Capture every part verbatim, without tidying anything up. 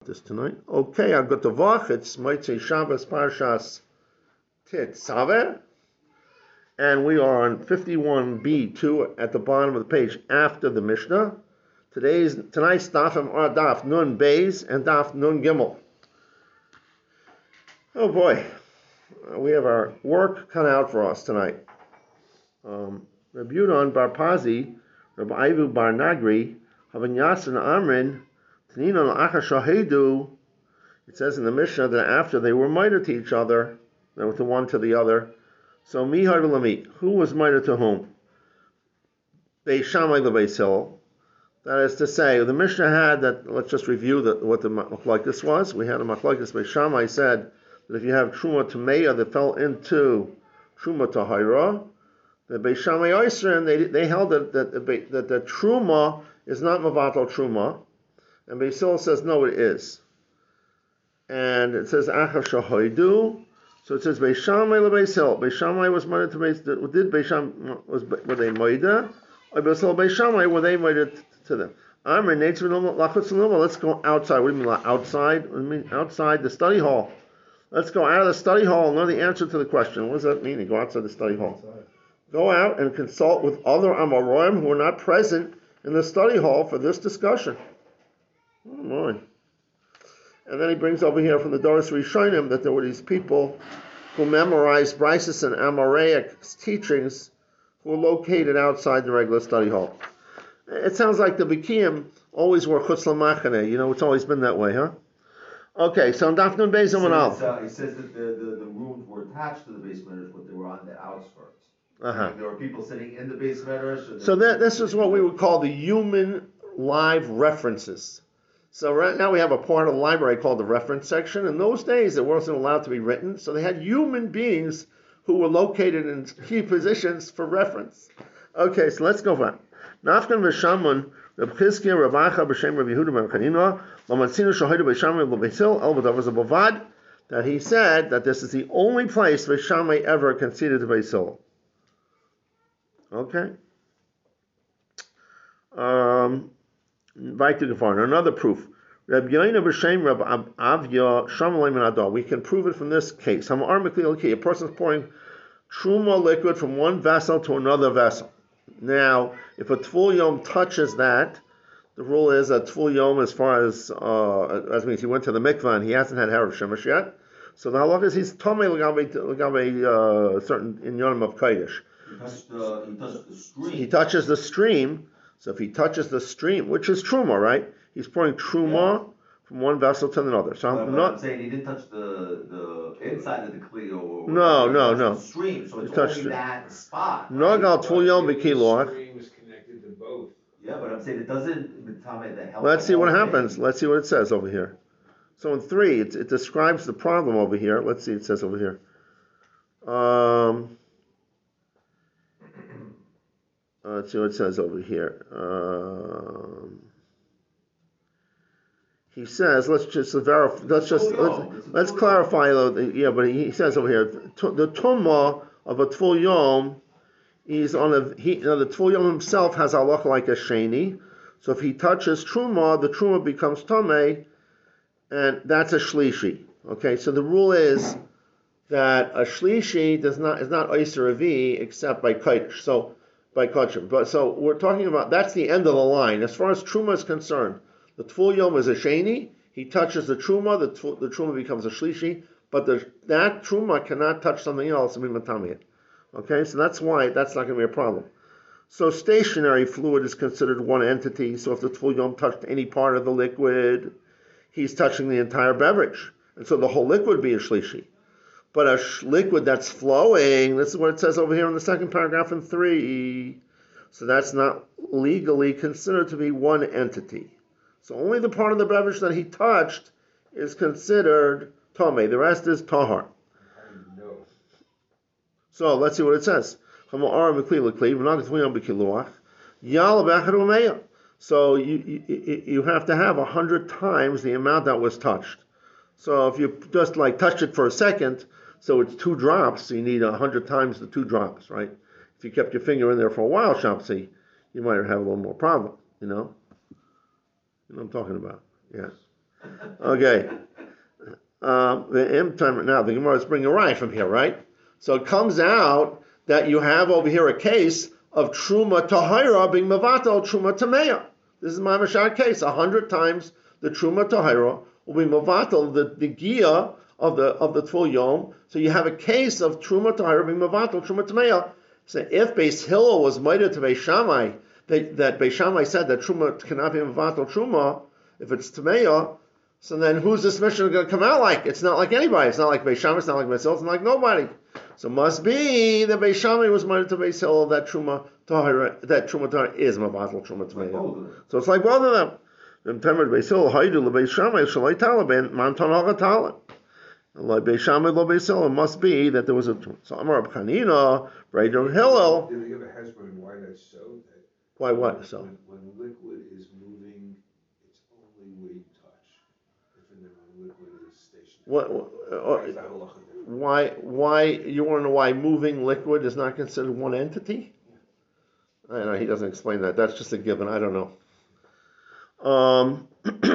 This tonight. Okay, I've got the Vach. It's Motzei Shabbos Parshas Tetzaver, and we are on fifty-one b two at the bottom of the page after the Mishnah. Today's tonight's daf are daf Nun Beis and daf Nun Gimel. Oh boy, we have our work cut out for us tonight. Um, Rabbi Yudon Bar Pazi, Rabbi Ivu Bar Nagri, Havan Yasin Amrin. It says in the Mishnah that after they were mitre to each other, they were to one to the other. So mihar v'lami, who was mitre to whom? Beis Shammai leBeis Hillel. That is to say, the Mishnah had that. Let's just review the, what the machlokes was. We had a machlokes. Beis Shammai said that if you have truma tameya that fell into truma tahira, the Beis Shammai Oyser, they they held that that the, that the truma is not mavatal truma. And Beis Hillel says, no, it is. And it says, Achav Shahoidu. So it says, Beis Shammai leBeis Hillel. Beis Shammai was moided to Beis, did Beis Shammai, was, were they moided? Or Beis Hillel, Beis Shammai, were they moided to them? Amr, Neitz v'noma, lachutz v'noma, let's go outside. What do you mean, outside? What do you mean, outside the study hall? Let's go out of the study hall and know the answer to the question. What does that mean, to go outside the study hall? Go out and consult with other Amoraim who are not present in the study hall for this discussion. Oh my. And then he brings over here from the Doros Rishonim that there were these people who memorized Brises and Amoraic teachings who were located outside the regular study hall. It sounds like the Bikiyim always were Chutz L'Machane. You know, it's always been that way, huh? Okay, so in Daf Nun Beis Amud Aleph. Uh, it says that the, the, the rooms were attached to the base medrash, but they were on the outskirts. Uh-huh. Like there were people sitting in the base medrash. So that, this is what we would call the human live references. So right now we have a part of the library called the reference section. In those days, it wasn't allowed to be written, so they had human beings who were located in key positions for reference. Okay, so let's go back. Nafkan v'shamun Reb Chizkiah Reb Acha b'shem Reb Yehuda ben Chanina l'matzinu shahidu b'shamay l'Beis Hillel el b'davar zebavad, that he said that this is the only place Beis Shammai ever conceded to Beis Hillel. Okay. Um. Another proof. We can prove it from this case. A person is pouring truma liquid from one vessel to another vessel. Now, if a tful yom touches that, the rule is that tful yom, as far as uh, as means he went to the mikvah and he hasn't had harav shemesh yet. So the halakha is he's tomei l'gabe uh, certain inyanim of kodesh. He touched the, he touched the stream. He touches the stream. So if he touches the stream, which is truma, right? He's pouring truma yeah. from one vessel to another. So but, I'm but not I'm saying he didn't touch the, the inside of the kli or no, no, no. The stream, so it's touched only that spot. No, gal tful yom b'kiloach. The stream is connected to both. Yeah, but I'm saying it doesn't tell me the help. Let's see what happens. Let's see what it says over here. So in three, it, it describes the problem over here. Let's see, it says over here. Um. Uh, let's see what it says over here. Um, he says, let's just verify. Let's just let's, let's clarify. Yeah, but he says over here the tumma of a tful yom. He's on a he. You know, the tful yom himself has halacha like a sheni. So if he touches truma, the truma becomes tamei, and that's a shlishi. Okay, so the rule is that a shlishi does not is not oyser avi except by kodesh. So by kachim. But so we're talking about, that's the end of the line. As far as truma is concerned, the tful yom is a sheni. He touches the truma, the, tful, the truma becomes a shlishi, but the, that truma cannot touch something else and be matamiyah. Okay, so that's why that's not going to be a problem. So stationary fluid is considered one entity. So if the tful yom touched any part of the liquid, he's touching the entire beverage, and so the whole liquid would be a shlishi. But a sh- liquid that's flowing, this is what it says over here in the second paragraph in three. So that's not legally considered to be one entity. So only the part of the beverage that he touched is considered tomei. The rest is tahar. So let's see what it says. So you, you, you have to have a hundred times the amount that was touched. So if you just like touch it for a second, so it's two drops, so you need a hundred times the two drops, right? If you kept your finger in there for a while, Shamsi, you might have a little more problem, you know? You know what I'm talking about? Yeah. Okay. Um, the M time now the Gemara is bringing a right from here, right? So it comes out that you have over here a case of truma tahira being mavatal truma tameya. This is my mashar case. A hundred times the truma tahira will be mavatal the the gia of the of the tvul yom. So you have a case of truma tahira being mavatal truma tameya. So if Beis Hillel was mighty to Beis Shammai, that that Beis Shammai said that truma cannot be mavatal truma if it's tameya. So then who's this Mishnah going to come out like? It's not like anybody. It's not like Beis Shammai, it's not like Beis Hillel, it's not like nobody. So it must be that Beis Shammai was mighty to Beis Hillel that Truma Tahira, that Truma Tahira is Mavatal Truma Tameya. So it's like both of them. Then Temer Beis Hillel Haidu LeBeis Shammai Shalai Talaban Manton Hagatala. Like Beis Shammai LeBeis Hillel, it must be that there was a so Amar Reb Chanina, Breder Hillel. Did they give a husband why that's so? That why what so? When, when liquid is moving, it's only weight touch. If in the liquid is stationary. What? Uh, why? Why? You want to know why moving liquid is not considered one entity? I don't know. He doesn't explain that. That's just a given. I don't know. Um,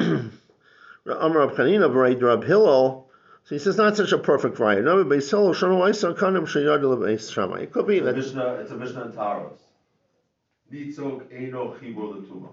Amar Reb Chanina B'Rei Reb Hillel. So he says not such a perfect variety. No, but Beis Hillel Shano Eisar Kanim Sheyad LeBeis Shammai. It could be that. It's a Mishnah. It's a Mishnah in Taros. Nitzok Eino Chibur L'Tuma.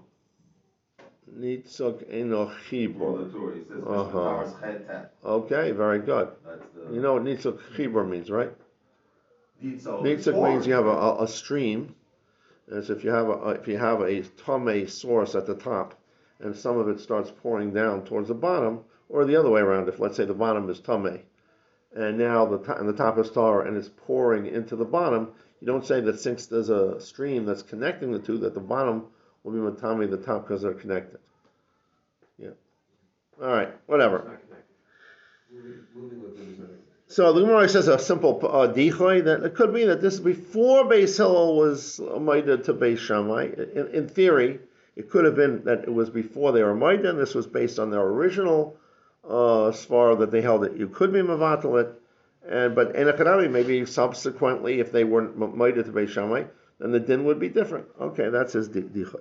Nitzok Eino Chibur. He says Mishnah Uh-huh. Taros Chet Tet. Okay, very good. That's the. You know what Nitzok Chibur means, right? Nitzok. Nitzok means you have a, a, a stream. As if you have a if you have a tamei source at the top, and some of it starts pouring down towards the bottom, or the other way around. If let's say the bottom is tamei, and now the to- and the top is tar, and it's pouring into the bottom, you don't say that since there's a stream that's connecting the two, that the bottom will be matami the top because they're connected. Yeah. All right. Whatever. It's not connected. Moving, moving liquid is not connected. So the Gemara says a simple uh, dichoy that it could be that this is before Beis Hillel was maida to Beis Shammai. In, in theory, it could have been that it was before they were maida, and this was based on their original uh, svar that they held that you could be mavatal it. And but in a maybe subsequently, if they weren't maida to Beis Shammai, then the din would be different. Okay, that's his dichoy.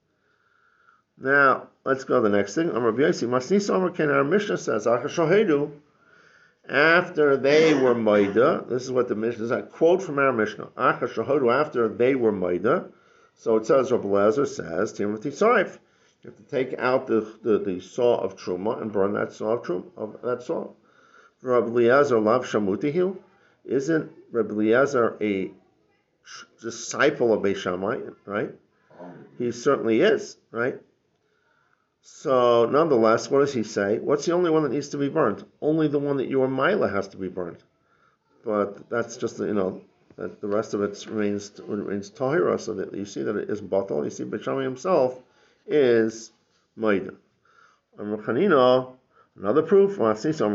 Now let's go to the next thing. Amar B'Yossi Masnisa Amar Ken. Our Mishnah says Achashohedu. After they were Maida, this is what the Mishnah is a quote from our Mishnah. Acha Shahodu, after they were Maida. So it says, Rabbi Lezer says, Timothy Sarif. You have to take out the, the, the saw of Truma and burn that saw of Truma, of that saw. Rabbi Lezer Lav Shamutihu. Isn't Rabbi Lezer a disciple of Beis Shammai, right? He certainly is, right? So, nonetheless, what does he say? What's the only one that needs to be burned? Only the one that you are Mila has to be burned. But that's just, you know, that the rest of it remains remains Tahira, so that you see that it is Batal. You see, Beis Shammai himself is Maida. Chanina, another proof. There's a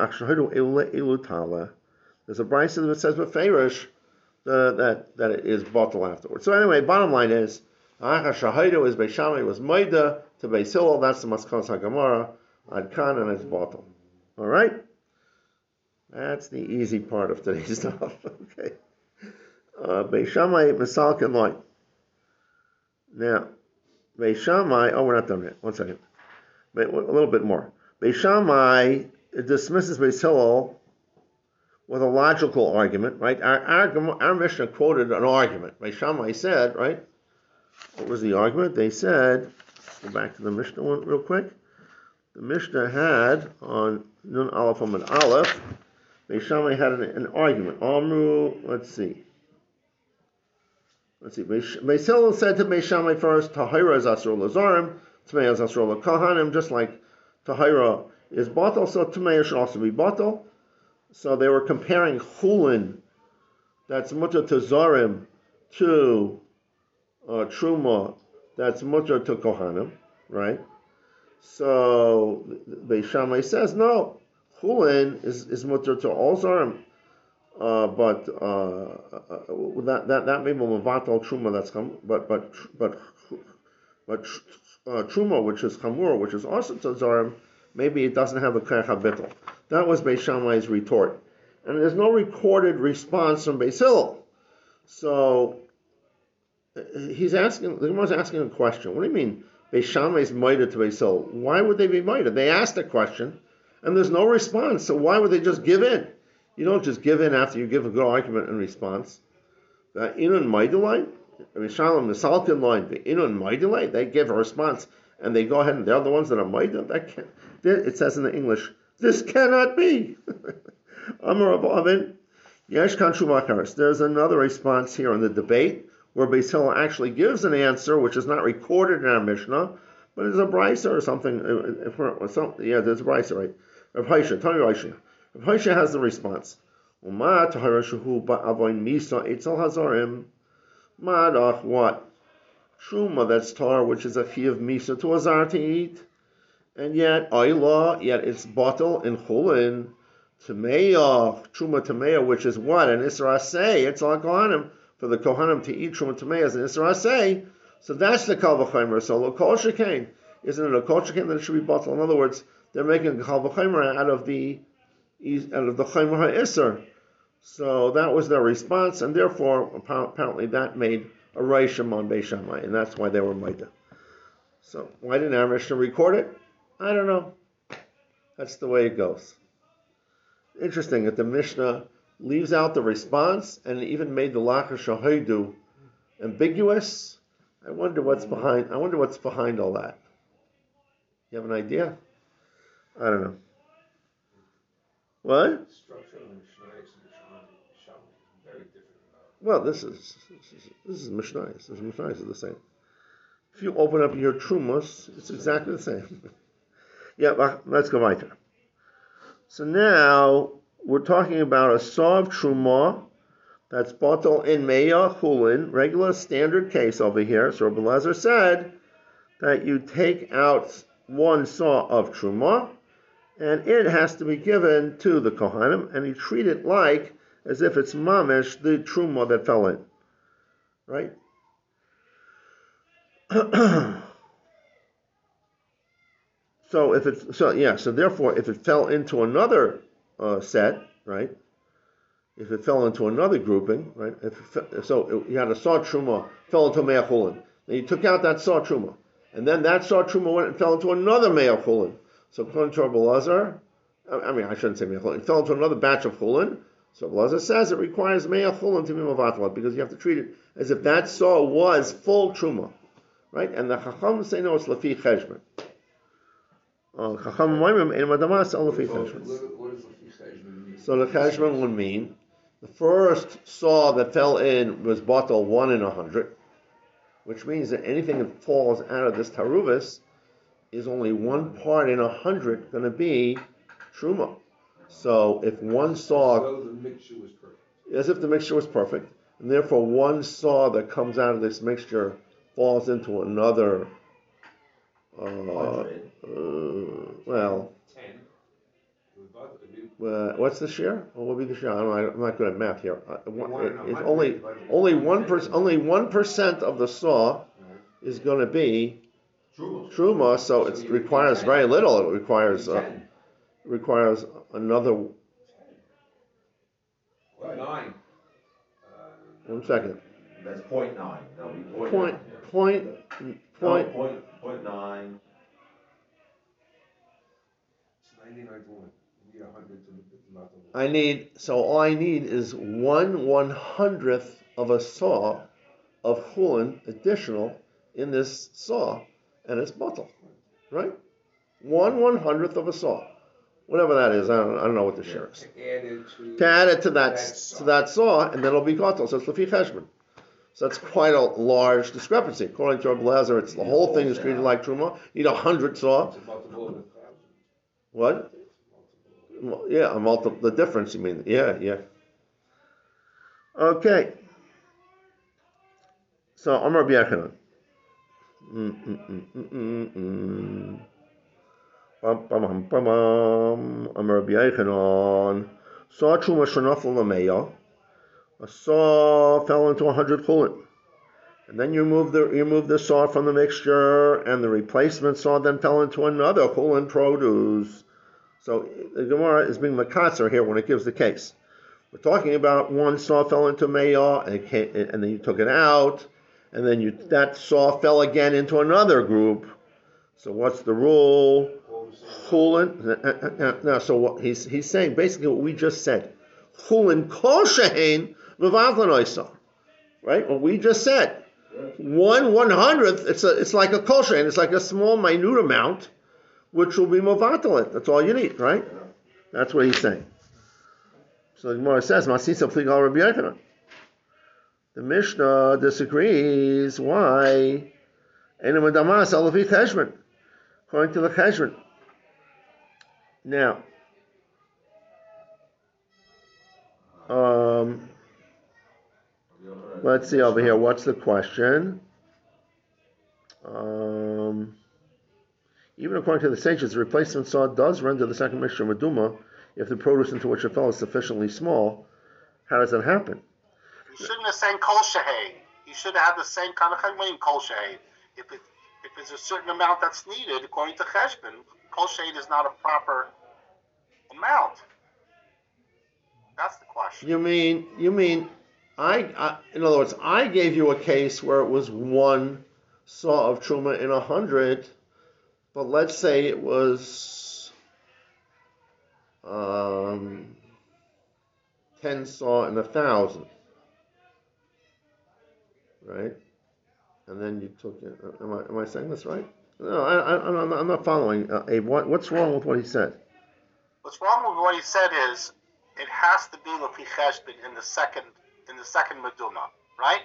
brisa that says Beferish that that it is Batal afterwards. So anyway, bottom line is, Shahidu is Beis Shammai was Maida to Beis Hillel. That's the Maskanas HaGemara, Ad Kan, and it's Batal. All right, that's the easy part of today's stuff. Okay, uh, Beis Shammai Misalkin Light. Now, Beis Shammai. Oh, we're not done yet. One second. Wait, a little bit more. Beis Shammai dismisses Beis Hillel with a logical argument, right? Our, our, our Mishnah quoted an argument. Beis Shammai said, right? What was the argument? They said, go back to the Mishnah one real quick. The Mishnah had on Nun Aleph Amud Aleph, Beis Shammai had an, an argument. Amru, let's see. Let's see. Beis Hillel said to Beis Shammai first, Tahira is Asur Lazarim, Tmei is Asur Lakahanim, just like Tahira is Batal, so Tmei should also be Batal. So they were comparing Chulin, that's Mutter to Zarim, to Uh, Truma, that's mutter to Kohanim, right? So Beis Shammai says no, Chulin is, is mutter to all Zarim, uh, but uh, uh, that that that may be Mavatal Truma, that's cham, but but but but uh, Truma, which is Chamur, which is also to Zarim, maybe it doesn't have the Kach HaBittul. That was Beis Shammai's retort, and there's no recorded response from Beis Hillel. So he's asking, the Gemara is asking a question. What do you mean Beis Shammai is mitre to Beis Hillel. Why would they be mitre? They asked a question, and there's no response. So why would they just give in? You don't just give in after you give a good argument and response. Inun Maidelite, Rishalom Misalkin line, Inun Maidelite, they give a response and they go ahead and they're the ones that are Maidel. That can't, it says in the English, this cannot be. Amar Avin, Yesh Kan Shumakaris. There's another response here in the debate where Beis Hillel actually gives an answer which is not recorded in our Mishnah, but it's a brisa or something. Or something yeah, there's a brisa, right? Rav Haisha, Tony Raisha. Rav Haisha has the response. Uma taharashuhu ba'avoin misa etzel hazarim. Madach what? Truma, that's tar, which is a chi of misa to azar to eat. And yet, ayla, yet it's bottle in chulin. Tameya, truma tameya, which is what? An isra say. It's al kohanim. For the kohanim to eat truma tameya as an isra say. So that's the kal v'chaymer. So lo kol shekain. Isn't it a kol shekain that it should be bottle? In other words, they're making a kal v'chaymer out of the out of the chaymer ha'isr. So that was their response, and therefore apparently that made a reishim on Beis Shammai, and that's why they were maida. So why didn't our Mishnah record it? I don't know. That's the way it goes. Interesting that the Mishnah leaves out the response and even made the lachar shahidu ambiguous. I wonder what's behind. I wonder what's behind all that. You have an idea? I don't know. What? Structure of the Mishnah and Shammai is very different. Well, this is this is Mishnah. This is Mishnah is the same. If you open up your Trumos, it's exactly the same. Yeah, well, let's go weiter. So now we're talking about a saw of Truma that's bottle in Meya Chulin, regular standard case over here. So Rabbi Elazar said that you take out one saw of Truma, and it has to be given to the Kohanim, and you treat it like as if it's mamish, the Truma that fell in. Right? So if it, so yeah, so therefore, if it fell into another uh, set, right? If it fell into another grouping, right? If it, so it, you had a saw Truma, fell into Me'ah Chulin. Then you took out that saw Truma, and then that saw Truma went and fell into another Me'ah Chulin. So according to Rabbi Elazar, I mean, I shouldn't say Me'ah Chulin, it fell into another batch of Chulin. So Rabbi Elazar says it requires Me'ah Chulin to be Mavatalat, because you have to treat it as if that saw was full Truma, right? And the Chacham say no, it's Lafi Cheshbon. Chacham Moimim in Madamas al Lafi Cheshbon. So the Cheshbon would mean the first saw that fell in was bottle one in a hundred, which means that anything that falls out of this taruvis is only one part in a hundred going to be truma. So if one saw, so the mixture was perfect. As if the mixture was perfect, and therefore one saw that comes out of this mixture falls into another. Uh, uh, well. Ten. Uh, what's the share? What will be the share? I don't know, I'm not good at math here. Uh, one, it, it's hundred, only only one percent. Only one percent of the saw is going to be Truma. truma. So it requires very little. It requires uh, requires another. Nine. One second. That's point nine. That'll be point Point nine, yeah. point point. No, point point nine. It's ninety-nine to one. You need a hundred to not to one. I need so all I need is one one hundredth of a saw of chulin additional in this saw, and it's bottle, right? One one hundredth of a saw, whatever that is. I don't I don't know what the share is. To add it to, To add it to that, that to that saw, and then it'll be kotel. So it's lefi cheshbon. So that's quite a large discrepancy. According to Rabbi Elazar, it's the whole thing is treated like truma. You need a hundred saw. It's a multiple of a thousand. What? Well, yeah, a multiple. The difference. You mean? Yeah, yeah. Okay. So Amar B'Yechanan. Amar B'Yechanan. Saw truma shenafel lameya. A saw fell into a hundred chulin, and then you move the you move the saw from the mixture, and the replacement saw then fell into another chulin produce. So the Gemara is being makatzer here when it gives the case. We're talking about one saw fell into meya, and, it came, and then you took it out, and then you that saw fell again into another group. So what's the rule? All the same. Chulin. Now, so what he's he's saying basically what we just said. Chulin kol shehein v'vavlan oisa. Right? What we just said. One one hundredth. It's a it's like a kol shehein. It's like a small minute amount, which will be mavatalit. That's all you need, right? That's what he's saying. So the Gemara says, "Masisa pligal Rabbi Yochanan." The Mishnah disagrees. Why? Enam damas alavi cheshbon, according to the cheshbon. Now, um, let's see over here. What's the question? Um, even according to the sages, the replacement saw does render the second mixture meduma if the produce into which it fell is sufficiently small. How does that happen? You shouldn't have said kol shehein. You should have had the same kind of cheshbon kol shehein. If it if it's a certain amount that's needed according to cheshbon, kol shehein is not a proper amount. That's the question. You mean you mean I, I in other words, I gave you a case where it was one saw of truma in a hundred, but let's say it was um, ten saw in a thousand, right? And then you took it. Am I am I saying this right? No, I, I I'm not, I'm not following. Uh, Abe, what what's wrong with what he said? What's wrong with what he said is it has to be lefi cheshbon in the second in the second meduma, right?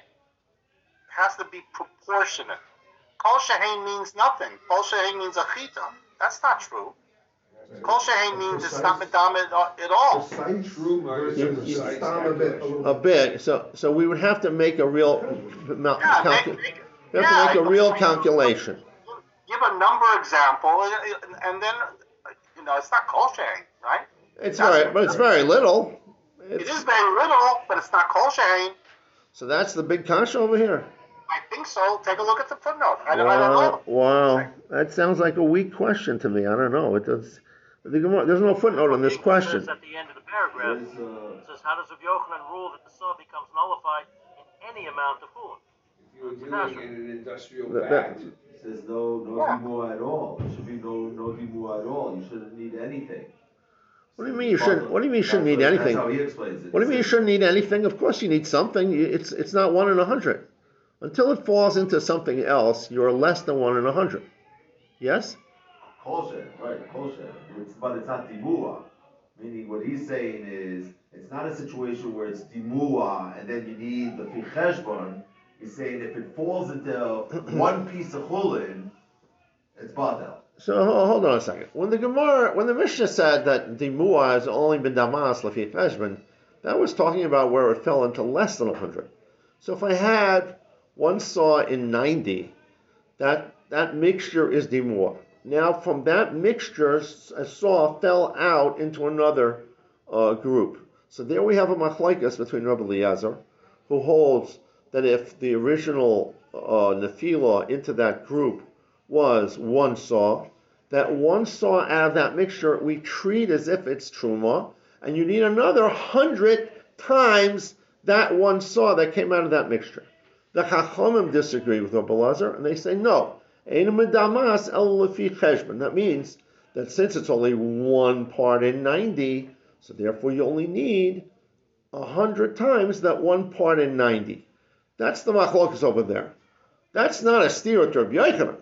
It has to be proportionate. Kol shehein means nothing. Kol shehein means a chita. That's not true. Kol shehein means it's not medam at all. Precise true versus You- you precise stop a bit. calculation. A bit. So so we would have to make a real amount. Yeah, calcu- make, make, we have yeah, to make a real calculation. Give a number example, and, and then you know it's not kol shehein, right? It's very, but it's very little. It It's, is very little, but it's not kol shehein. so that's the big kasha over here. I think so. Take a look at the footnote. I, don't- I don't know. Wow, wow, that sounds like a weak question to me. I don't know. It does. The Gemara- There's no footnote on this question. It says at the end of the paragraph, There's, uh, it says, how does Rabbi Yochanan rule that the saw becomes nullified in any amount of food? If you were doing it in an industrial That- that- vat, It says no, no Yeah. dimua at all. There should be no, no dimua at all. You shouldn't need anything. What do you mean you shouldn't? What do you mean you shouldn't That's need what- anything? That's how he explains it. What do you mean you shouldn't need anything? Of course you need something. You- It's it's not one in a hundred. Until it falls into something else, you're less than one in a hundred. Yes? Kolshet, right, kolshet. It's, but it's not dimua. Meaning what he's saying is, it's not a situation where it's dimua and then you need the fi cheshbon. He's saying if it falls into one piece of chulin, it's batel. So ho- hold on a second. When the Gemara, when the Mishnah said that the muah has only been damas lefi cheshbon, that was talking about where it fell into less than a hundred. So if I had one saw in ninety, that that mixture is the muah. Now from that mixture, s- a saw fell out into another uh, group. So there we have a machlokes between Rabbi Eliezer, who holds that if the original uh, nefila into that group was one saw, that one saw out of that mixture we treat as if it's truma, and you need another hundred times that one saw that came out of that mixture. The Chachamim disagree with Rabbi Eliezer, and they say no. Ein medamas el lefi cheshbon. That means that since it's only one part in ninety, so therefore you only need a hundred times that one part in ninety. That's the machlokas over there. That's not a steer to Rabbi Yochanan.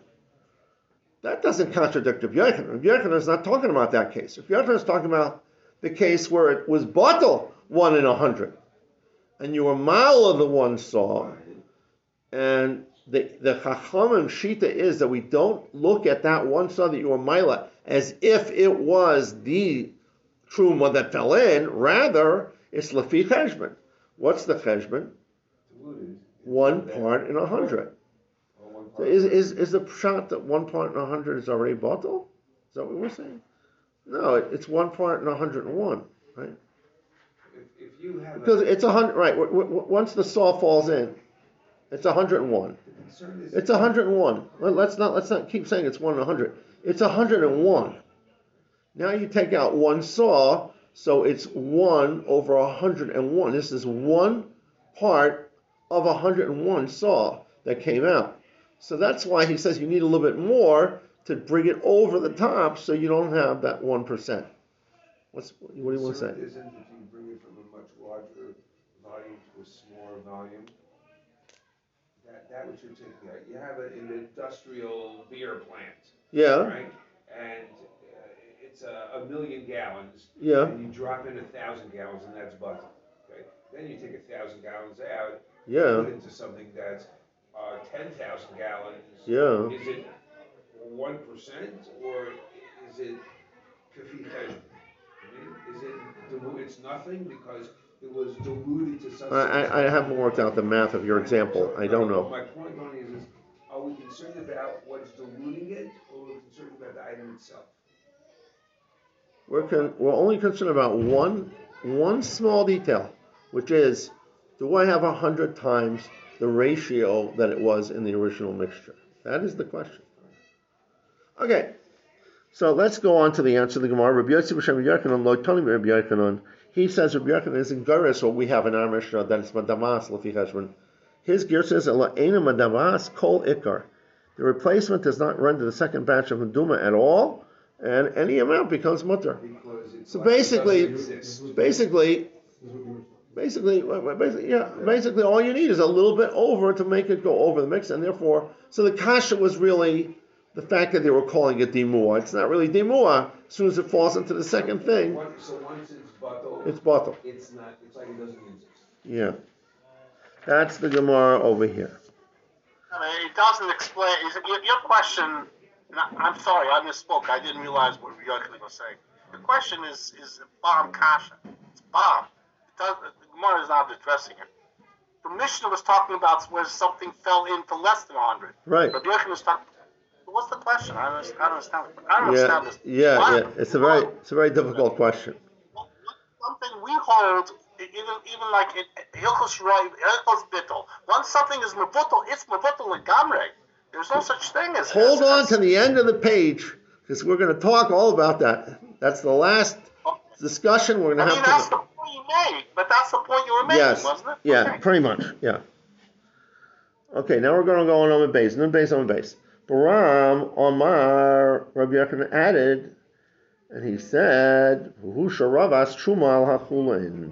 That doesn't contradict Rabbi Yochanan. Rabbi Yochanan is not talking about that case. Rabbi Yochanan is talking about the case where it was batel one in a hundred, and you were mile of the one saw, and the the Chachamim shita is that we don't look at that one saw that you were mila as if it was the truma that fell in. Rather, it's lefi cheshbon. What's the cheshbon? diluted. One part in a hundred. Or one So part. is is is the shot that one part in a hundred is already batel? Is that what we're saying? No, it, it's one part in a hundred and one, right? If, if you have Because a, it's a hundred, right? W- w- once the saw falls in, it's a hundred and one. the concern is It's a hundred and one. Let- Let's not let's not keep saying it's one in a hundred. It's a hundred and one. Now you take out one saw, so it's one over a hundred and one. This is one part of a hundred and one saw that came out. So that's why he says you need a little bit more to bring it over the top so you don't have that one percent. What's, what do you want to say? Isn't if you bring it from a much larger volume to a smaller volume, that, that what you're taking out. You have an industrial beer plant, Yeah, right? And uh, it's a, a million gallons. yeah, And you drop in a thousand gallons and that's butter, okay? Then you take a thousand gallons out, yeah, put it into something that's uh, ten thousand gallons. yeah. Is it one percent or is it kafi cheshbon? I mean, is it diluted? It's nothing because it was diluted to such. I, I, I haven't worked out the math of your example. I don't know. My point on is, is are we concerned about what's diluting it or are we concerned about the item itself? We're con- we're only concerned about one one small detail, which is, do I have a hundred times the ratio that it was in the original mixture? That is the question. Okay, so let's go on to the answer of the Gemara. Rabbi Yossi b'Shem Yochanan lo tani Rabbi Yochanan. He says Rabbi Yochanan is in Garis, what we have in our Mishnah, that it's Madamas Lefi Cheshbon. His gear says Ela Eina Madamas Kol Ikar. The replacement does not run to the second batch of Meduma at all, and any amount becomes mutter. Because it's So like it basically, doesn't exist. basically, basically, basically, yeah, basically, all you need is a little bit over to make it go over the mix, and therefore, so the kasha was really the fact that they were calling it dimua. It's not really dimua. As soon as it falls into the second thing, One- So once it's bottled, it's bottle. it's not, it's like it doesn't exist. Yeah, that's the Gemara over here. I mean, it doesn't explain. Your, your question. I'm sorry, I misspoke. I didn't realize what Yochanan was saying. The question is is bomb kasha. It's bomb. It does, the Gemara is not addressing it. The Mishnah was talking about where something fell into less than one hundred. Right. But Yochanan was talking. What's the question? I don't understand. I don't understand, I don't Yeah, understand this. yeah, Why- yeah. It's a very, it's a very difficult question. Something we hold, even even like in Hilchos Roy, Hilchos Bittel. Once something is mevutel, it's mevutel legamre. There's no such thing as. Hold as, on as, to the end of the page, because we're going to talk all about that. That's the last discussion we're going I to mean, have. that's To the point you made, but that's the point you were making, Yes. wasn't it? Yeah, Okay. pretty much. Yeah. Okay, now we're going to go on on base. Nun base on base. Baram Omar Rabbi Yochanan added, and he said, "Hu sharavas truma al hachulin."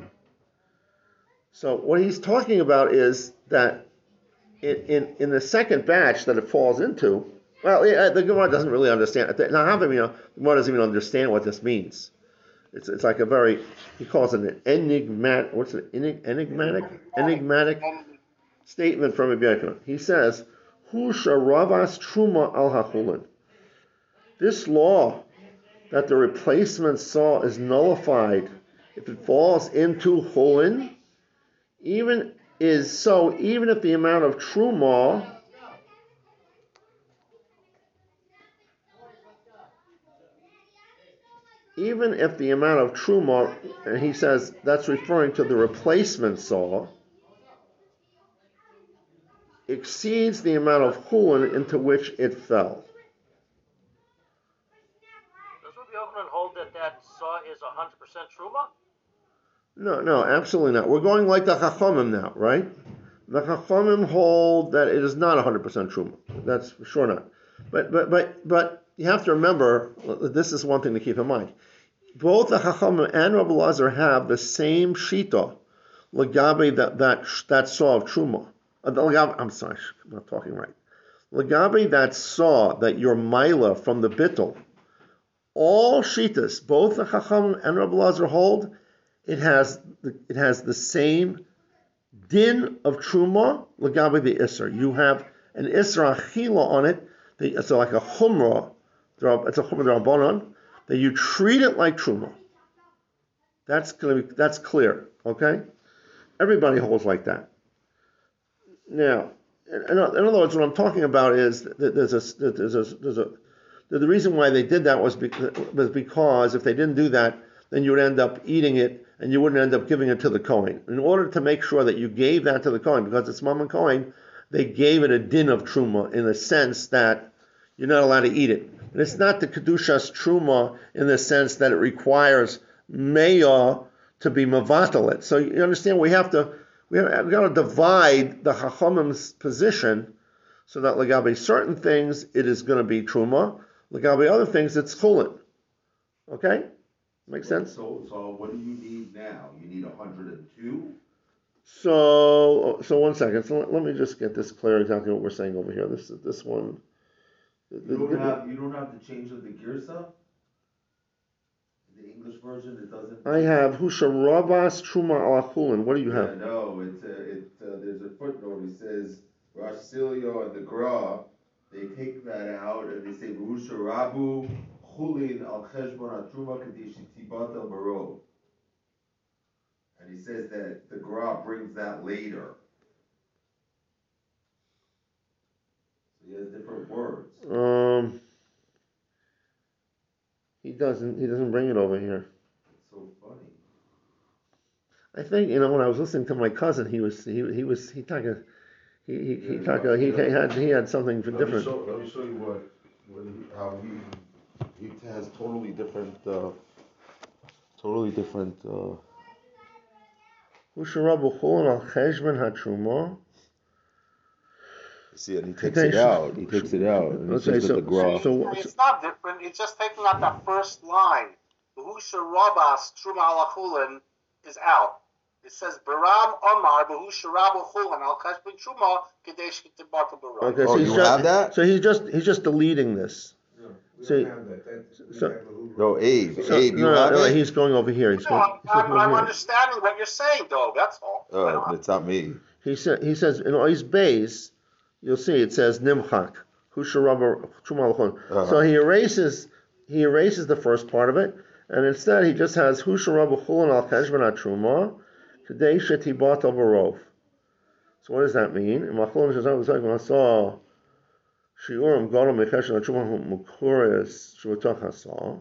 So what he's talking about is that in, in, in the second batch that it falls into, well, yeah, the Gemara doesn't really understand. Now, how do you know? The Gemara doesn't even understand what this means. It's it's like a very, he calls it an enigmatic. What's it? Enig, enigmatic, enigmatic statement from Rabbi Yochanan. He says, "Hu sharavas truma al hachulin." This law that the replacement saw is nullified if it falls into chulin, even is so even if the amount of truma even if the amount of truma, and he says that's referring to the replacement saw, exceeds the amount of chulin into which it fell. Does Rabbi Yochanan hold that that saw is one hundred percent truma? No, no, absolutely not. We're going like the Chachamim now, right? The Chachamim hold that it is not one hundred percent truma. That's for sure not. But but but but you have to remember, this is one thing to keep in mind. Both the Chachamim and Rabbi Lazar have the same shita, legabe that that that saw of truma. Uh, legabe, I'm sorry, I'm not talking right. Legabe that saw that your maila from the bittul. All shitas, both the Chachamim and Rabbi Lazar hold, it has the, it has the same din of truma legabe the isser. You have an isra achila on it. The, it's like a chumrah. It's a chumrah d'Rabbanan that you treat it like truma. That's gonna be, that's clear. Okay, everybody holds like that. Now, in, in other words, what I'm talking about is that there's a there's a there's a the reason why they did that was because, was because if they didn't do that, then you would end up eating it and you wouldn't end up giving it to the Kohen. In order to make sure that you gave that to the Kohen, because it's Mammon Kohen, they gave it a din of truma in the sense that you're not allowed to eat it. And it's not the Kedushas truma in the sense that it requires Meah to be Mavatalit. So you understand we have to we have, we got to divide the Chachamim's position so that legabe certain things it is going to be truma, Look at the other things, it's chulin. Okay? Makes sense? So, so what do you need now? You need one hundred two? So, so one second. So let, let me just get this clear exactly what we're saying over here. This this one. You don't have, you don't have the change of the girsa? The English version, it doesn't. I have Husharabas Truma ala Chulin. What do you have? Yeah, no, it's a, it, uh, there's a footnote. It says Rosh Silio and the Gra, they take that out and they say Rusharabu Chulin al Cheshbon Atruma Kadesh Tibat el Barov. And he says that the Gra brings that later. So he has different words. Um, he doesn't. He doesn't bring it over here. It's so funny. I think you know when I was listening to my cousin, he was he he was he talked he he he, Yeah, talked, yeah, he, yeah. he had he had something for Let me different. show, let me show you what, what he, how he, he has totally different, uh, totally different, uh, Husharabu Chulin al Cheshbon Hatruma. see, and he takes it out, he takes it out, and he Okay, says that so the graph. so, It's not different. It's just taking out that first line. The Husha Rabas Truma ala Chulin is out. It says Baram Omar Behusha Rabu Chulin al Cheshbon Truma Kadesh Kitibata Baram. okay, so Oh, he's you just, have that? So he's just he's just deleting this. No, we So- don't have that. That's, we so- have the Hoover. No, Abe, So, Abe, you no, have no, it? he's going over here. He's No, going. I'm, He's looking I'm, I'm over here. understanding what you're saying, though. That's all. I don't Uh, it's not me. He said he says in Ois Bays, you'll see it says Nimchak Husharabu Truma al Chulin. Uh-huh. So he erases he erases the first part of it, and instead he just has Husharabu Chulin al Cheshbon Truma Kadesh Tibat al Barov. So what does that mean? In Machloim Shazam V'Zayim Hasa Shiurim Gadol Mecheshen Truma Mukures Shuvatoch Hasa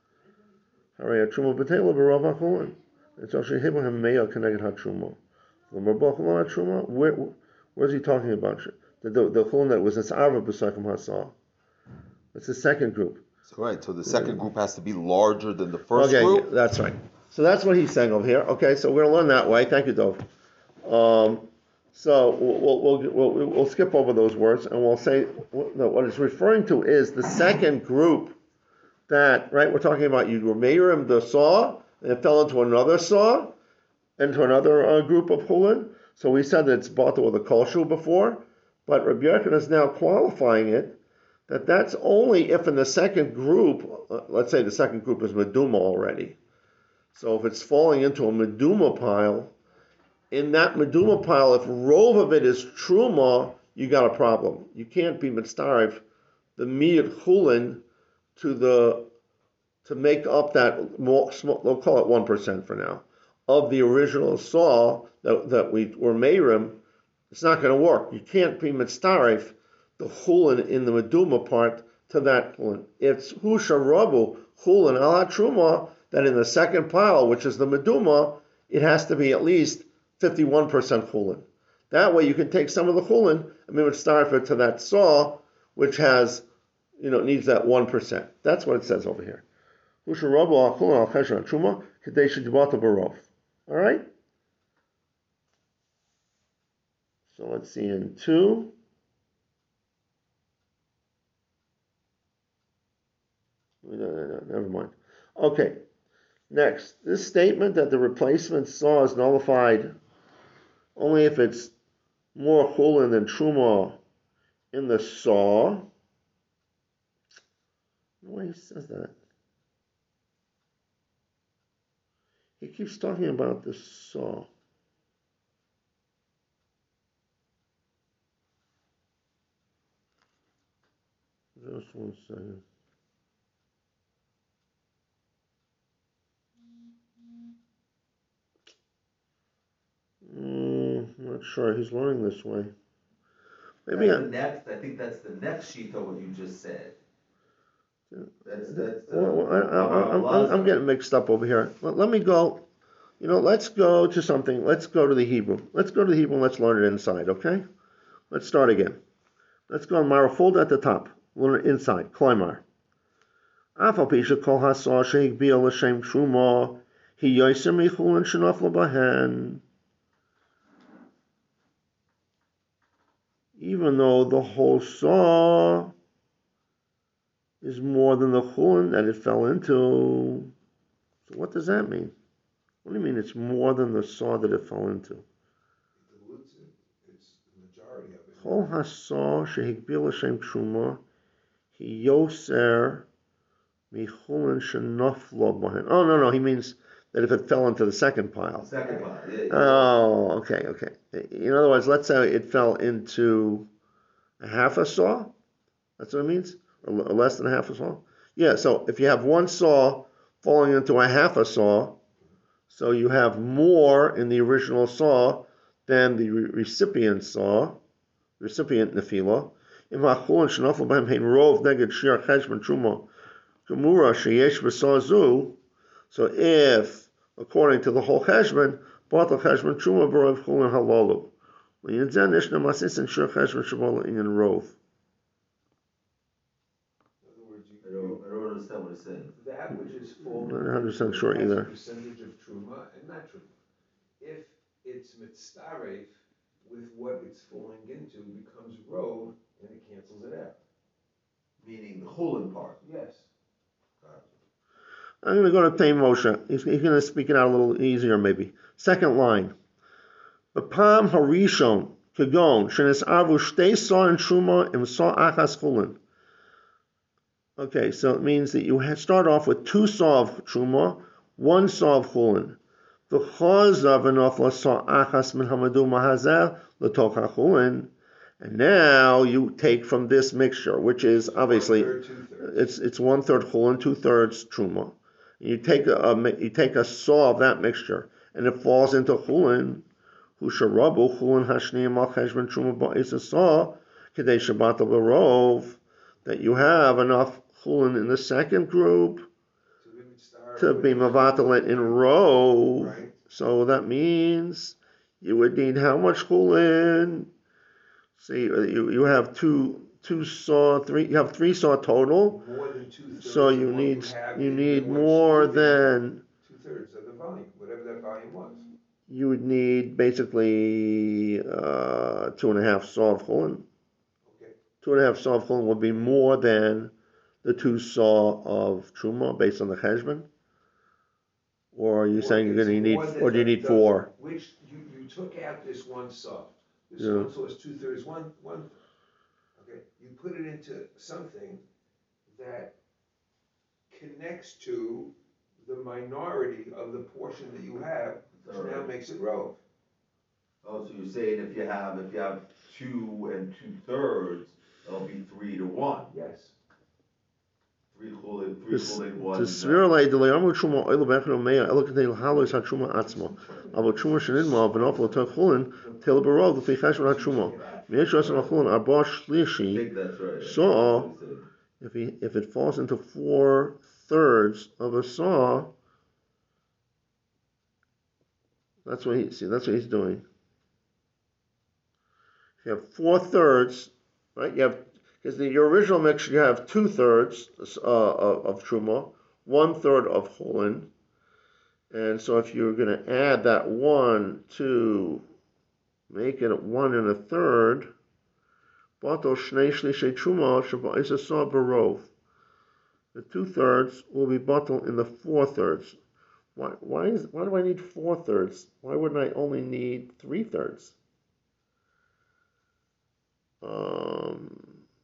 Harei Truma B'Tela Barov HaChulin. It's actually Hibahem Meya Keneged HaTruma. The Marbach Chulin HaTruma. Where where's he talking about? The the, the Chulin that was Nisarva B'Sayim Hasa. It's the second group. So, right, so the second group has to be larger than the first Okay, group? that's right. So that's what he's saying over here. Okay, so we're going to learn that way. Thank you, Dov. Um, so we'll, we'll, we'll, we'll, we'll skip over those words and we'll say no, what it's referring to is the second group that, right, we're talking about you were Meir the saw and it fell into another saw, into another uh, group of Hulin. So we said that it's bought with a kolshu before, but Rabbi Yochanan is now qualifying it that that's only if in the second group, uh, let's say the second group is Meduma already. So if it's falling into a Meduma pile, in that Meduma pile, if rove of it is Truma, you got a problem. You can't be Mitzarif, the Miyat Chulin, to the to make up that more small, they'll call it one percent for now, of the original saw that, that we were Meirim. It's not going to work. You can't be Mitzarif, the Chulin in the Meduma part to that Chulin. It's Husharabu Chulin ala Truma, that in the second pile, which is the Meduma, it has to be at least fifty-one percent Chulin. That way you can take some of the Chulin and maybe start it to that saw, which has, you know, needs that one percent. That's what it says over here. Husharabu al Chulin al Cheshbon Truma Kadesh Dibata Barov. All right? So let's see in two. No, no, no, never mind. Okay. Next, this statement that the replacement saw is nullified only if it's more chulin than truma in the saw. Why he says that? He keeps talking about the saw. Just one second. Mm, not sure. He's learning this way. Maybe That's I, the next, I think that's the next sheet of what you just said. That's, that's. uh, well, I, I, I'm, I'm, I'm Lazar. getting mixed up over here. Let, let me go. You know, let's go to something. Let's go to the Hebrew. Let's go to the Hebrew and let's learn it inside, okay? Let's start again. Let's go on Mara, fold at the top. Learn it inside. Kloimar. Afal pisha kol hasah sheik bi l'shem truma he yoser michulin shenafla bahen. Even though the whole saw is more than the chulin that it fell into. So what does that mean? What do you mean it's more than the saw that it fell into? It dilutes it. It's the majority of it. Chol hasaw shehigbil Hashem truma he yoser michulin shenoflo bahen. Oh no no, he means that if it fell into the second pile. Second pile, yeah. yeah. Oh, okay, okay. In other words, let's say it fell into a half a saw. That's what it means, or less than a half a saw. Yeah. So if you have one saw falling into a half a saw, so you have more in the original saw than the re- recipient saw, recipient nefila. So if, according to the whole cheshbon, batal cheshbon truma b'rov chulin halalu, l'yinzen nishna masis and shur cheshbon shabola inyan rov. In other words, you, I don't, I don't understand what it's saying. that which is falling. I'm not one hundred percent sure has either. a percentage of truma and not truma. If it's mitzaref with what it's falling into becomes rov and it cancels it out. Meaning the chulin part. Yes. I'm going to go to Pei Moshe. He's, he's going to speak it out a little easier, maybe. Second line. B'pam harishon kegon shenis avu shtei saw and truma im saw achas chulin. Okay, so it means that you start off with two saw of truma, one saw of chulin. The chazav enofla saw achas min hamadu mahazel l'toch chulin. And now you take from this mixture, which is obviously One third, two-thirds. it's it's one third chulin, two thirds truma. You take a, a you take a saw of that mixture, and it falls into chulin. Hu sharabu chulin hashniim al cheshbon truma ba'is a saw kedei shabbat b'rov, that you have enough chulin in the second group to be mavatal it in rov. Right. So that means you would need how much chulin? See, you you have two two saw three. You have three saw total. More than two-thirds. So you of what need have you in need what's more within than two-thirds of the volume, whatever that volume was. you would need basically uh, two and a half saw of chulin. Okay. Two and a half saw of chulin would be more than the two saw of truma based on the cheshbon. Or are you Or saying you're it's going to need, more than or do you the- need the- four? Which, you, you took out this one saw. This Yeah. one saw is two-thirds, one, one, okay? You put it into something that connects to the minority of the portion that you have, which now Alright. makes it rove. Oh, so you're saying if you have, if you have two and two thirds, it'll be three to one. Yes. Three chulin, three chulin, one. To svir lei de leyamu truma oil bechel meya elo kedei l'halos hatruma atzma. Avo truma shenidma v'nofel to chulin tel barov l'fi cheshbon hatruma. Meish rasan chulin arba I shlishi. think that's right. Saw. That's what he's saying. If he if it falls into four thirds of a saw, that's what he see. That's what he's doing. You have four thirds, right? You have because the your original mixture you have two thirds uh, of, of truma, one third of chulin, and so if you're going to add that one to make it one and a third, bato shnei shlishei truma shaba'is a saw barov. The two thirds will be batal in the four thirds. Why? Why is? Why do I need four thirds? Why wouldn't I only need three thirds? Um,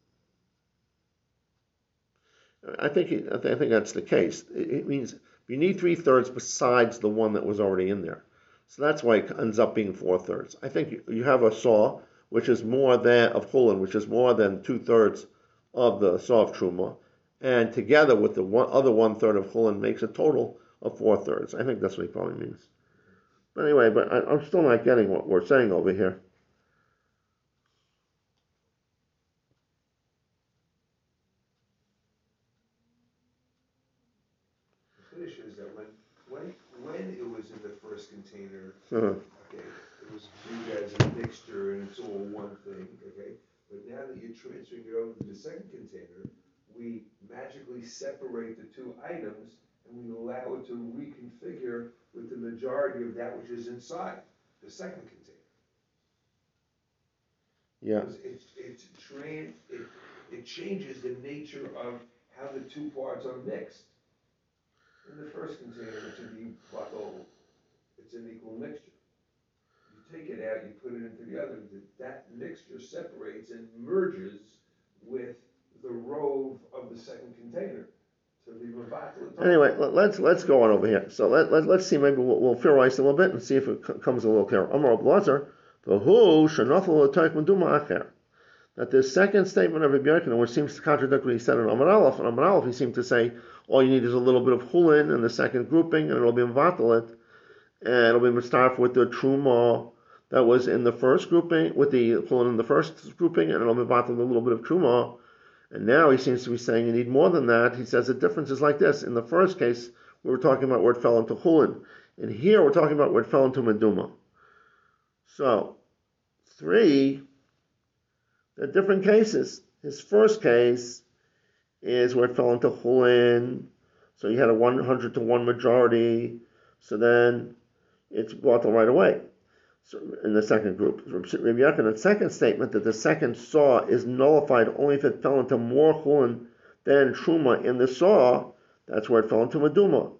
I think it, I think that's the case. It, it means you need three thirds besides the one that was already in there. So that's why it ends up being four thirds. I think you, you have a saw which is more than of chulin, which is more than two thirds of the saw of truma, and together with the one, other one third of chulin makes a total of four thirds. I think that's what he probably means. But anyway, but I, I'm still not getting what we're saying over here. The issue is that when, when, when it was in the first container, Uh-huh. okay, it was viewed as a mixture and it's all one thing, okay? But now that you're transferring it over to the second container, we magically separate the two items and we allow it to reconfigure with the majority of that which is inside the second container. Yeah. Because it's, it's train, it, it changes the nature of how the two parts are mixed. In the first container, it's an equal, it's an equal mixture. You take it out, you put it into the other, that mixture separates and merges with the rove of the second container. To be mevatel. Anyway, let- let's let's go on over here. So let, let, let's see, maybe we'll, we'll theorize a little bit and see if it c- comes a little clearer. Amar Blazer, the who shenafel l'toik meduma acher. That the second statement of Rabbi Yochanan, which seems to contradict what he said in Amar Aleph, in Amar Aleph he seemed to say all you need is a little bit of chulin in the second grouping, and it'll be mvatalit, and it'll be mistarf with the truma that was in the first grouping, with the chulin in the first grouping, and it'll be mvatalit a little bit of truma. And now he seems to be saying you need more than that. He says the difference is like this. In the first case, we were talking about where it fell into chulin, and here we're talking about where it fell into meduma. So, three. There are different cases. His first case is where it fell into chulin, so you had a one hundred to one majority, so then it's brought right away. So in the second group, Rabbi Yochanan's second statement that the second saw is nullified only if it fell into more chulin than truma in the saw, that's where it fell into meduma.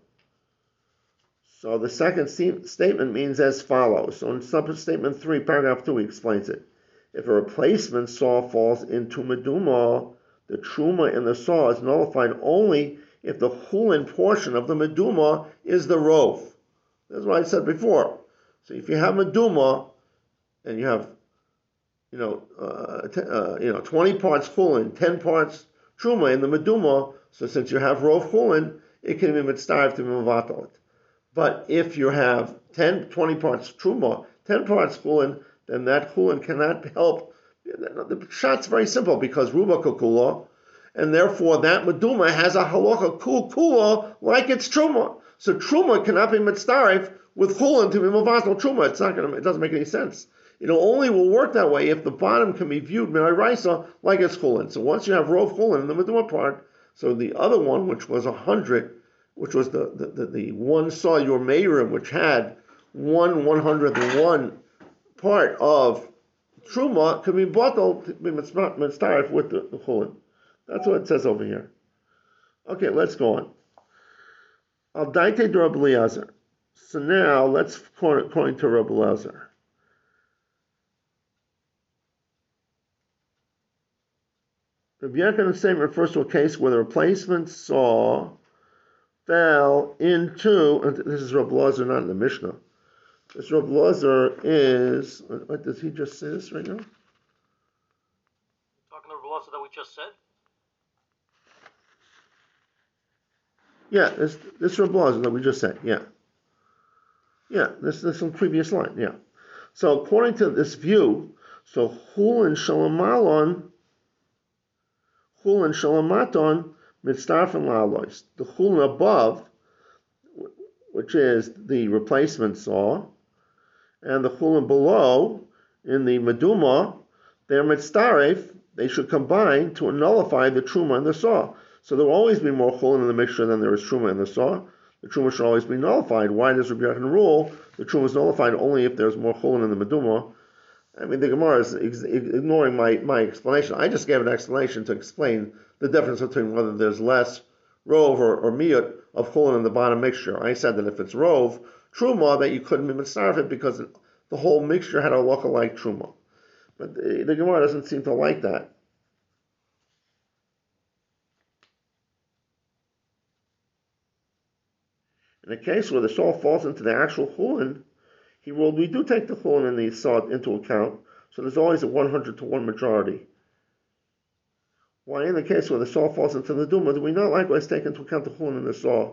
So the second statement means as follows. So in statement three, paragraph two, he explains it. If a replacement saw falls into meduma, the truma in the saw is nullified only if the chulin portion of the meduma is the rove. That's what I said before. So if you have meduma and you have, you know, uh, t- uh, you know, twenty parts chulin, ten parts truma in the meduma, so since you have rove chulin, it can be mitzvah to be mevatalit. But if you have ten, twenty parts truma, ten parts chulin, then that chulin cannot help. The shot's very simple because ruba kukula, and therefore that meduma has a halacha kukula like it's truma. So truma cannot be mitzdarif with chulin to be mavatal truma. It's not going to. It doesn't make any sense. It only will work that way if the bottom can be viewed miraisa like it's chulin. So once you have rov chulin in the meduma part, so the other one, which was a hundred, which was the the, the, the one saw your meirim, which had one one hundredth and one part of truma, can be bottled to be mitzdarif with the, the chulin. That's what it says over here. Okay, let's go on. Al daite de Rabbi Eliezer. So now let's according to Rabbi Eliezer. Rabbi Yochanan's statement refers to a case where the replacement saw fell into, and this is Rabbi Eliezer, not in the Mishnah. This Rabbi Eliezer is, what, does he just say this right now? Talking to Rabbi Eliezer that we just said? Yeah, this this Rabbi Eliezer that we just said, yeah. Yeah, this this is previous line, yeah. So according to this view, so chulin shalamalon, chulin shalamaton mitzdarfen la'alois. The chulin above, which is the replacement saw, and the chulin below, in the meduma, they're mitzdaref, they should combine to nullify the truma in the saw. So there will always be more chulin in the mixture than there is truma in the saw. The truma should always be nullified. Why does Rabbi Yochanan rule the truma is nullified only if there's more chulin in the meduma? I mean, the Gemara is ex- ignoring my, my explanation. I just gave an explanation to explain the difference between whether there's less rove or, or miyut of chulin in the bottom mixture. I said that if it's rove, truma, that you couldn't be mitzaref it because the whole mixture had a look-alike truma. But the, the Gemara doesn't seem to like that. In a case where the saw falls into the actual chulin, he ruled we do take the chulin and the saw into account, so there's always a one hundred to one majority. Why in the case where the saw falls into the duma, do we not likewise take into account the chulin and the saw?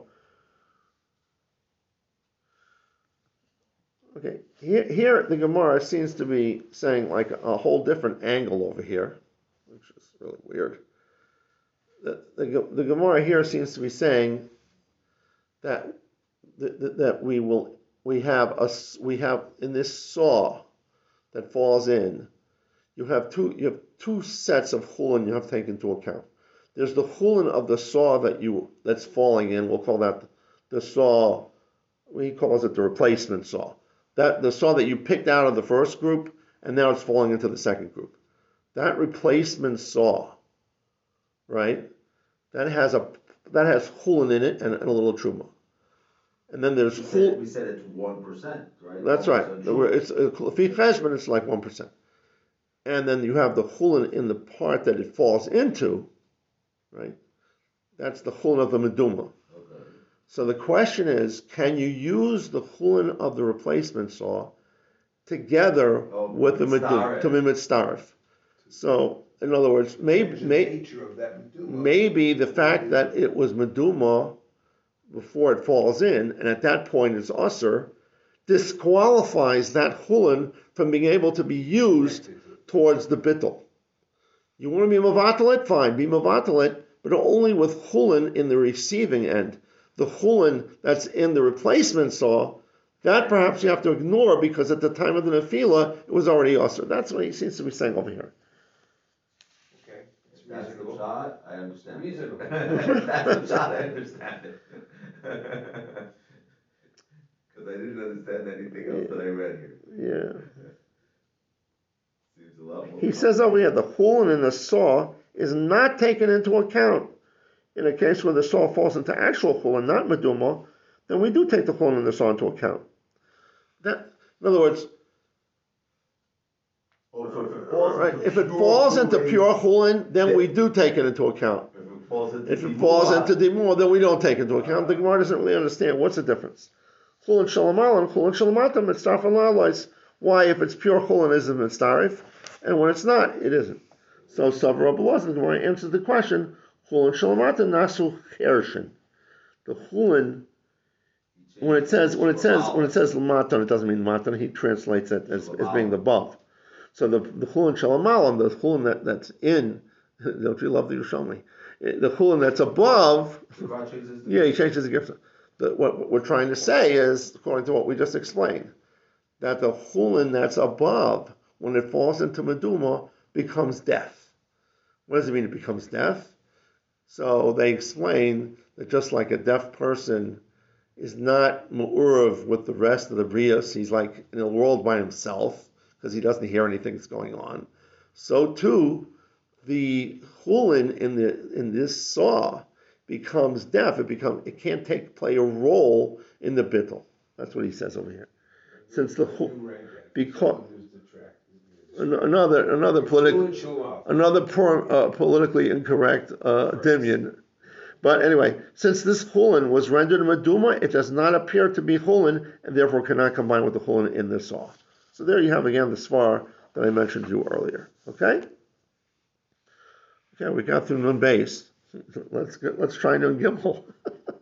Okay, here, here the Gemara seems to be saying like a whole different angle over here, which is really weird. The, the, the Gemara here seems to be saying that that, that we will we have a we have in this saw that falls in, you have two you have two sets of chulin you have to take into account. There's the chulin of the saw that you that's falling in. We'll call that the saw. He calls it the replacement saw. That the saw that you picked out of the first group and now it's falling into the second group. That replacement saw, right? that has a that has chulin in it and, and a little truma. And then there's We chul. said, we said it's one percent, right? That's right. one percent The word- It's if you cheshbon, it's like one percent. And then you have the chulin in the part that it falls into, right? That's the chulin of the meduma. Okay. So the question is, can you use the chulin of the replacement saw together Oh, with the meduma mitzaref. to be mitzaref? So, in other words, maybe Change the may, nature of that meduma. maybe the fact that it was meduma before it falls in, and at that point it's usher, disqualifies that chulin from being able to be used towards the bittul. You want to be mavatalit? Fine, be mavatalit, but only with chulin in the receiving end. The chulin that's in the replacement saw, that perhaps you have to ignore because at the time of the nefila, it was already usher. That's what he seems to be saying over here. Okay, it's That's the reasonable. shot, I understand. Reasonable. That's the shot, I understand it. Because I didn't understand anything else that I read here. Yeah. Seems a lot more. He says over here, the chulin in the saw is not taken into account. In a case where the saw falls into actual chulin, not meduma, then we do take the chulin in the saw into account. That, in other words, Oh, so if it falls right, into if it pure falls into chulin, pure chulin, then then- we do take it into account. If it falls into If it falls dimua, into dimur, then we don't take it into account. The Gemara doesn't really understand what's the difference. Chulin shalom chulin shalamatam, it's starf and Why, if it's pure chulin, is it mitzaref? And when it's not, it isn't. So Savra Belazin, the Gemara answers the question, chulin shalamatam nasu chershin. The chulin, when it says when it says when it says lamatan, it doesn't mean matan. He translates it as, as being the above. So the the chulin shalamalam, the chulin that, that's in, don't you love the Yerushalmi? The chulin that's above, Rav changes the- yeah, he changes the gift. The, what, what we're trying to say is, according to what we just explained, that the chulin that's above, when it falls into meduma, becomes deaf. What does it mean it becomes deaf? So they explain that just like a deaf person is not mu'urav with the rest of the brios, he's like in a world by himself, because he doesn't hear anything that's going on. So too, the chulin in the in this saw becomes deaf. It become it can't take play a role in the bittul. That's what he says over here. Since the because another another political another poor, uh, politically incorrect uh, dimion. But anyway, since this chulin was rendered meduma, it does not appear to be chulin, and therefore cannot combine with the chulin in the saw. So there you have again the svar that I mentioned to you earlier. Okay. Okay, we got through Nun base. Let's get, let's try Nun Gimel.